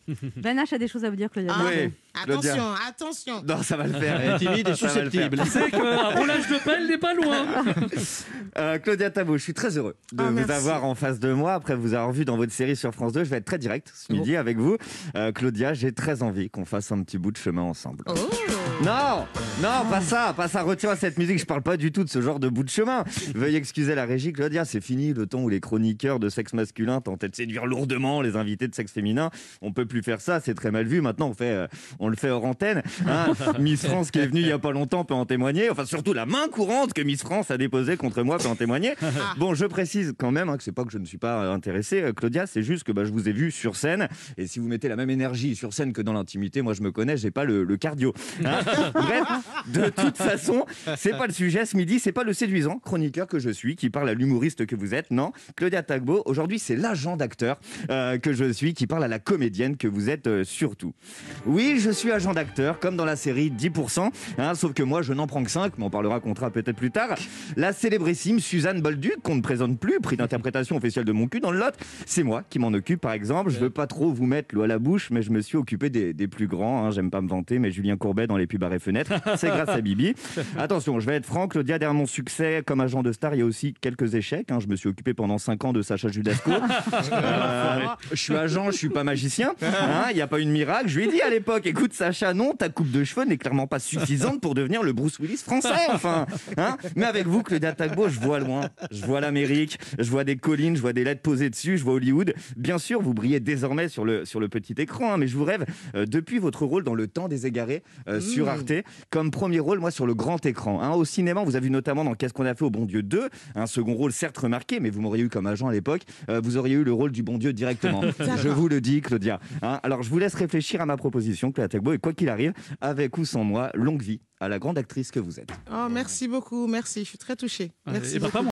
Ben H a des choses à vous dire, Claudia. Ah, Oui, Claudia. attention. Non, ça va le faire. Elle est timide et Ça va le faire. susceptible. C'est qu'un roulage de pelle n'est pas loin. Claudia Tabot, je suis très heureux de vous merci. avoir en face de moi. Après vous avoir vu dans votre série sur France 2, je vais être très direct ce midi avec vous. Claudia, j'ai très envie qu'on fasse un petit bout de chemin ensemble. Oh. Non, pas ça. Retire cette musique, je parle pas du tout de ce genre de bout de chemin. Veuillez excuser la régie, Claudia, c'est fini le temps où les chroniqueurs de sexe masculin tentaient de séduire lourdement les invités de sexe féminin. On peut plus faire ça, c'est très mal vu. Maintenant, on le fait hors antenne. Hein. Miss France qui est venue il y a pas longtemps peut en témoigner. Enfin, surtout la main courante que Miss France a déposée contre moi peut en témoigner. Bon, je précise quand même que c'est pas que je ne suis pas intéressé, Claudia, c'est juste que je vous ai vu sur scène. Et si vous mettez la même énergie sur scène que dans l'intimité, moi je me connais, j'ai pas le cardio. Hein. Bref, de toute façon, c'est pas le sujet ce midi, c'est pas le séduisant chroniqueur que je suis qui parle à l'humoriste que vous êtes, non. Claudia Tabot, aujourd'hui c'est l'agent d'acteur que je suis qui parle à la comédienne que vous êtes surtout. Oui, je suis agent d'acteur, comme dans la série 10%, hein, sauf que moi je n'en prends que 5, mais on parlera contrat peut-être plus tard. La célébrissime Suzanne Bolduc, qu'on ne présente plus, prix d'interprétation officielle de mon cul dans le Lot, c'est moi qui m'en occupe par exemple. Je veux pas trop vous mettre l'eau à la bouche, mais je me suis occupé des plus grands, hein, j'aime pas me vanter, mais Julien Courbet dans les pubs à fenêtre, c'est grâce à Bibi. Attention, je vais être franc, Claudia, derrière mon succès comme agent de star, il y a aussi quelques échecs, hein. Je me suis occupé pendant 5 ans de Sacha Judasco. Je suis agent, je suis pas magicien, hein, il n'y a pas une miracle. Je lui ai dit à l'époque, écoute Sacha, non, ta coupe de cheveux n'est clairement pas suffisante pour devenir le Bruce Willis français, enfin. Hein, mais avec vous, Claudia Tabot, je vois loin, je vois l'Amérique, je vois des collines, je vois des lettres posées dessus, je vois Hollywood. Bien sûr, vous brillez désormais sur le petit écran, hein, mais je vous rêve depuis votre rôle dans Le Temps des Égarés sur Arte, comme premier rôle, moi, sur le grand écran. Hein. Au cinéma, vous avez vu notamment dans Qu'est-ce qu'on a fait au bon Dieu 2, un second rôle certes remarqué, mais vous m'auriez eu comme agent à l'époque, vous auriez eu le rôle du bon Dieu directement. Je vous le dis, Claudia. Hein. Alors, je vous laisse réfléchir à ma proposition, Claudia Tabot, et quoi qu'il arrive, avec ou sans moi, longue vie à la grande actrice que vous êtes. Oh, merci beaucoup, merci. Je suis très touchée. Merci Et beaucoup.